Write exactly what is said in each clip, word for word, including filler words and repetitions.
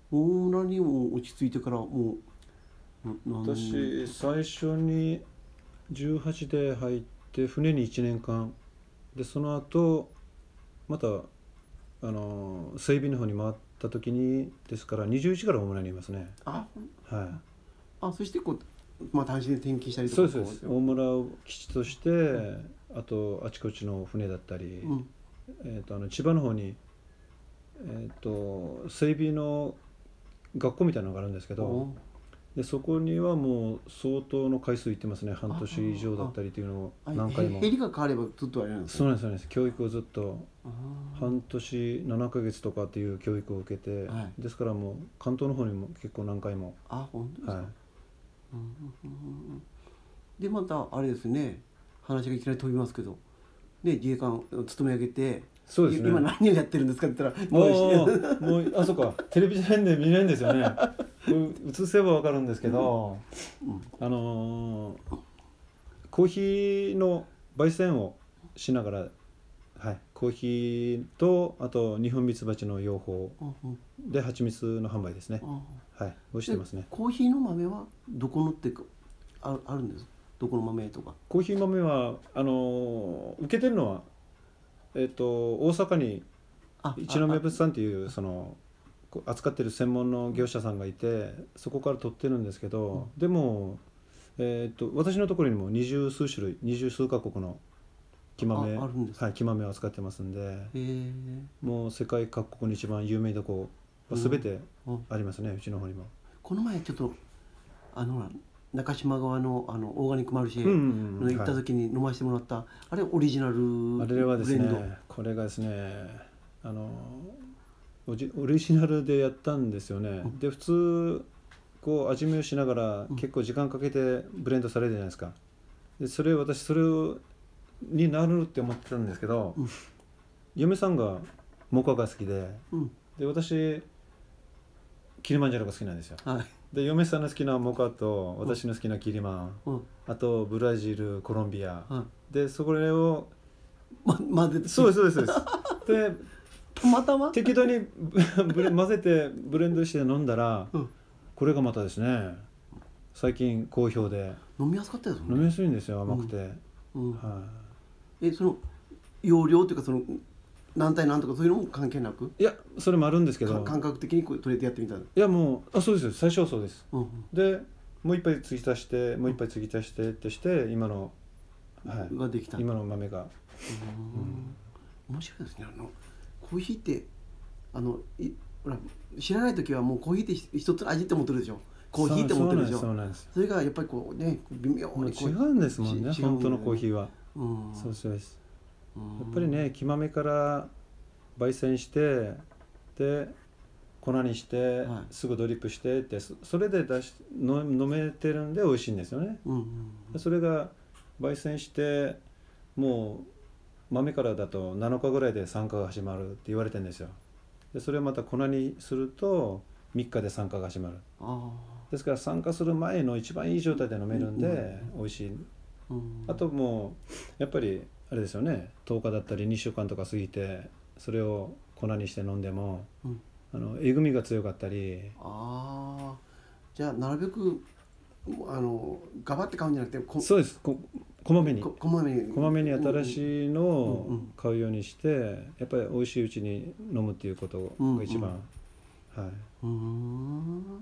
大村にも落ち着いてからもう私最初にじゅうはちで入って船にいちねんかんで、その後またあの整備の方に回った時にですからにじゅういちから大村にいますね。 あ、 はい。 あ、そしてこう、まあ、単身で転勤したりとか。 そうですそうです。大村を基地として、うん、あとあちこちの船だったり、うん、えー、とあの千葉の方に、えー、と整備の学校みたいなのがあるんですけど、でそこにはもう相当の回数行ってますね。半年以上だったりというのを何回も。 ヘリが変わればずっとあれなんですか。 そうなんですそうなんです。教育をずっと半年ななかげつとかっていう教育を受けて、はい、ですからもう関東の方にも結構何回も。 あ、本当ですか。はい、うんうんうん、でまたあれですね、話がいきなり飛びますけど、で自衛官を勤め上げて、 そうですね、 今何をやってるんですかって言ったら、 もうもうあそうかテレビじゃないんで見れないんですよね。映せば分かるんですけど、うん、あのー、コーヒーの焙煎をしながら、はい、コーヒーとあと日本ミツバチの養蜂で蜂蜜の販売ですね、はい、をしてますね。 コーヒーの豆はどこのってか あ, あるんです？どこの豆とか。 コーヒー豆はあのー、受けてるのは、えー、と大阪に一宮物産っていうその扱ってる専門の業者さんがいて、そこから取ってるんですけど、うん、でも、えー、と私のところにも二十数種類二十数カ国の木豆、はい、木豆を扱ってますんで、もう世界各国に一番有名どこは全てありますね、うん、うちの方にも。 この前ちょっとあの中島側のあのオーガニックマルシェの行った時に飲ませてもらった、はい、あれオリジナルブレンド。 あれはですね、これがですね、あのオリジナルでやったんですよね、うん、で普通こう味見をしながら結構時間かけてブレンドされるじゃないですか。でそれ私それをになるって思ってたんですけど、うん、嫁さんがモカが好きで、うん、で私キリマンジャロが好きなんですよ、はい、で嫁さんの好きなモカと私の好きなキリマン、うん、あとブラジル、コロンビア、うん、でそれを、 ま、混ぜて。 そうですそうですでたまたま適当に混ぜてブレンドして飲んだら、うん、これがまたですね最近好評で飲みやすかったですもんね。 飲みやすいんですよ、甘くて、うんうん、 はい、えその容量というかその何対何とかそういうのも関係なく。 いやそれもあるんですけど感覚的にこう取れてやってみたい。いやもうあそうです最初はそうです、うんうん、でもう一杯継ぎ足してもう一杯継ぎ足してってして今の、はい、 ができた。 今の豆が。 うん、面白いですね。あのコーヒーってあのいほら知らない時はもうコーヒーって一つの味って思ってるでしょ。コーヒーって思ってるでしょ。 そうなんです。 それがやっぱりこうね微妙に違うんですもんね、本当のコーヒーは。うん、そうそうです。やっぱりね木豆から焙煎してで粉にして、はい、すぐドリップしてってそれで出しの飲めてるんで美味しいんですよね、うんうんうん、それが焙煎してもう豆からだとなのかぐらいで酸化が始まるって言われてるんですよ。でそれをまた粉にするとみっかで酸化が始まる。あですから酸化する前の一番いい状態で飲めるんで、うん、美味しい、うん、あともうやっぱりあれですよね、とおかだったりにしゅうかんとか過ぎてそれを粉にして飲んでも、うん、あのえぐみが強かったり。 ああじゃあなるべくあのガバって買うんじゃなくてこそうですここまめにここまめにこまめに新しいのを買うようにして、うんうん、やっぱり美味しいうちに飲むっていうことが一番、うんうん、はい。うーん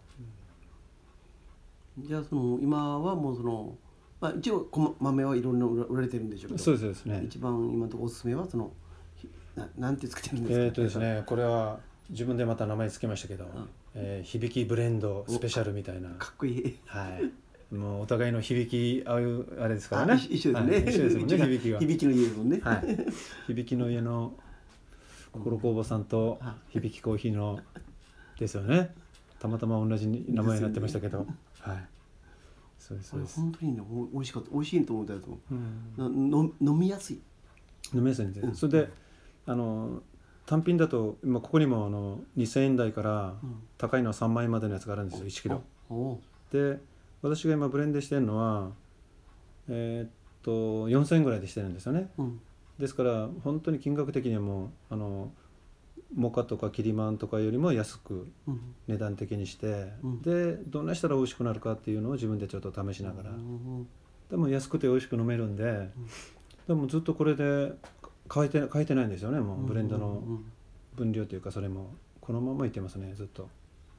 じゃあその今はもうその、まあ、一応豆はいろんな売られてるんでしょうけど、 そうですですね。 一番今のところおすすめはそのななんてつけてるんですか。 えーとですねこれは自分でまた名前つけましたけど、えー、響きブレンドスペシャルみたいな。 かっこいい。 はい。もうお互いの響きああいうあれですからね。 一緒ですね。はい、 一緒ですもんね響きは。 響きの家ですもんね。 はい。響きの家の心工房さんと響きコーヒーのですよね。たまたま同じ名前になってましたけど、ね、はい。そうですそうです。 本当にね美味しかった美味しいと思ったやつも、うん、の飲みやすい。 飲みやすいんです、うん、それであの単品だと今ここにもあのにせんえん台から高いのはさんまんえんまでのやつがあるんですよ、いちキロで。私が今ブレンドしてるのはえー、っとよんせんえんぐらいでしてるんですよね、うん、ですから本当に金額的にはもうあのモカとかキリマンとかよりも安く値段的にして、うん、でどんなしたら美味しくなるかっていうのを自分でちょっと試しながら、うん、でも安くて美味しく飲めるんで、うん、でもずっとこれで変えて、変えてないんですよね。もうブレンドの分量というかそれもこのままいってますねずっと。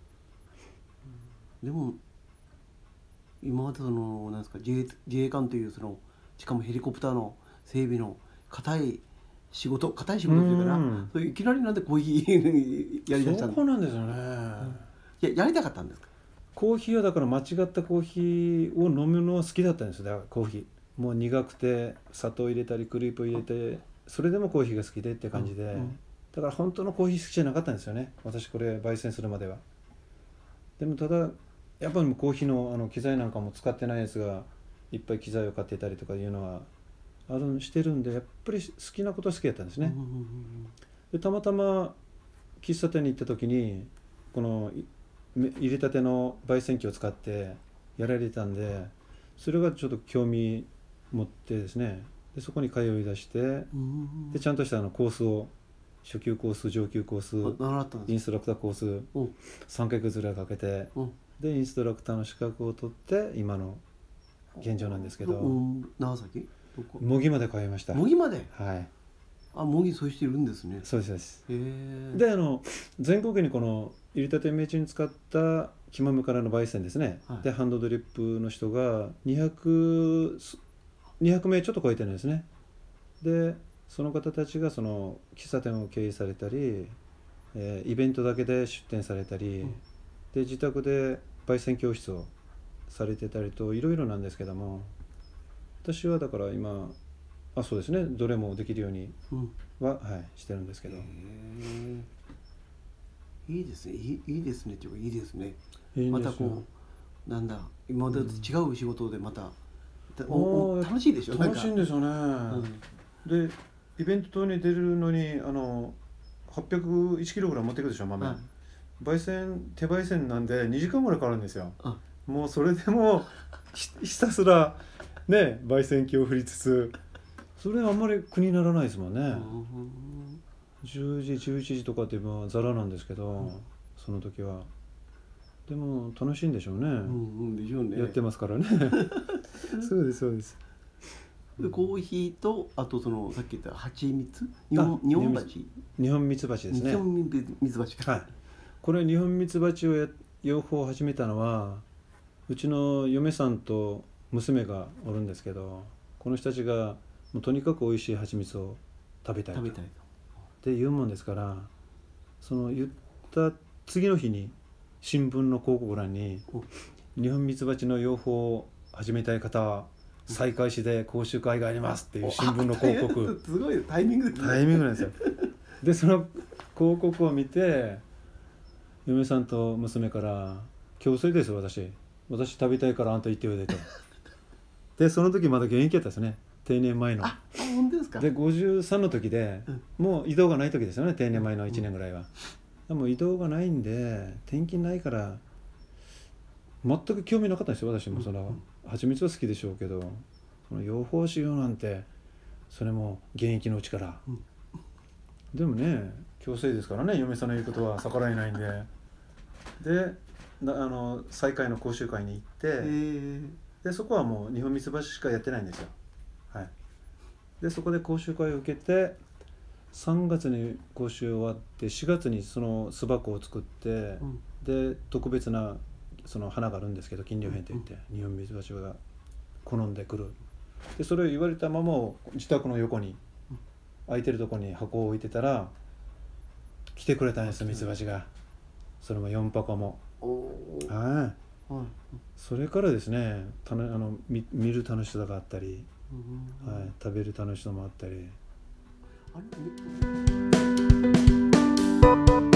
でも今までそのなんですか自衛、自衛官というそのしかもヘリコプターの整備の固い仕事固い仕事っていうかな、うん、そういういきなりなんでコーヒーやりだしたんですか。 そうなんですよね、うん、 や, やりたかったんですか。 コーヒーはだから間違ったコーヒーを飲むのは好きだったんですよ。だからコーヒーもう苦くて砂糖入れたりクリープ入れてそれでもコーヒーが好きでって感じで、うんうん、だから本当のコーヒー好きじゃなかったんですよね私これ焙煎するまでは。でもただやっぱりコーヒー の, あの機材なんかも使ってないやつがいっぱい機材を買ってたりとかいうのはあるしてるんでやっぱり好きなことは好きだったんですね、うんうんうん、でたまたま喫茶店に行った時にこの入れたての焙煎機を使ってやられてたんでそれがちょっと興味持ってですねでそこに通い出して、うんうん、でちゃんとしたあのコースを初級コース上級コースインストラクターコースさんかげつぐらいかけてでインストラクターの資格を取って今の現状なんですけど。 長崎模擬まで通いました。 模擬まで。 はい。 あ、模擬そういう人いるんですね。 そうですです。 へえ。 であの全国にこの入れたて名中に使った木豆からの焙煎ですね、はい、でハンドドリップの人がにひゃくめいちょっと超えてるんですね。でその方たちがその喫茶店を経営されたり、えー、イベントだけで出店されたり、うん、で自宅で焙煎教室をされてたりといろいろなんですけども私はだから今あそうですねどれもできるようには、うんはい、してるんですけど。へいいですねい い, いいですねっていうかいいですね。いいまたこうなんだ今までと違う仕事でまた、うん、おお楽しいでしょ。 楽しいんですよね、うん、でイベント等に出るのにあのはっぴゃくいちキロぐらい持ってくるでしょ豆、はい、焙煎手焙煎なんでにじかんぐらいかかるんですよ。もうそれでもひ, ひたすらね焙煎機を振りつつそれはあんまり苦にならないですもんね。じゅうじじゅういちじとかって言えばザラなんですけど、うん、その時はでも楽しいんでしょうね、うんうん、でしょうねやってますからねそうですそうです。 でコーヒーとあとそのさっき言った蜂蜜日本日本蜂日本蜜蜂ですね。 日本蜜蜂か、 はい、これ日本蜜蜂をや養蜂を始めたのはうちの嫁さんと娘がおるんですけどこの人たちがもうとにかく美味しい蜂蜜を食べたいとって言うもんですからその言った次の日に新聞の広告欄に日本蜜蜂の養蜂を始めたい方は西海市で講習会がありますっていう新聞の広告すごいタイミングですね。 タイミングなんですよでその広告を見て嫁さんと娘から今日遅いですよ私私食べたいからあんた行っておいでとでその時まだ現役やったんですね定年前の。 あ、本当ですか。 でごじゅうさんの時で、うん、もう移動がない時ですよね定年前のいちねんぐらいは、うん、でも移動がないんで転勤ないから全く興味なかったんですよ私も。その蜂蜜は好きでしょうけどその養蜂しようなんてそれも現役のうちから、うん、でもね強制ですからね嫁さんの言うことは逆らえないんでであの西海の講習会に行って、えー、でそこはもう日本蜜蜂しかやってないんですよ、はい、でそこで講習会を受けてさんがつに講習終わってしがつにその巣箱を作って、うん、で特別なその花があるんですけど金龍片といって、うん、日本蜜蜂が好んでくるでそれを言われたまま自宅の横に空いてるところに箱を置いてたら来てくれたんです蜜蜂が。それもよんぱこも。はい、はい、それからですねたのあの 見, 見る楽しさがあったり、うんはい、食べる楽しさもあったりあれ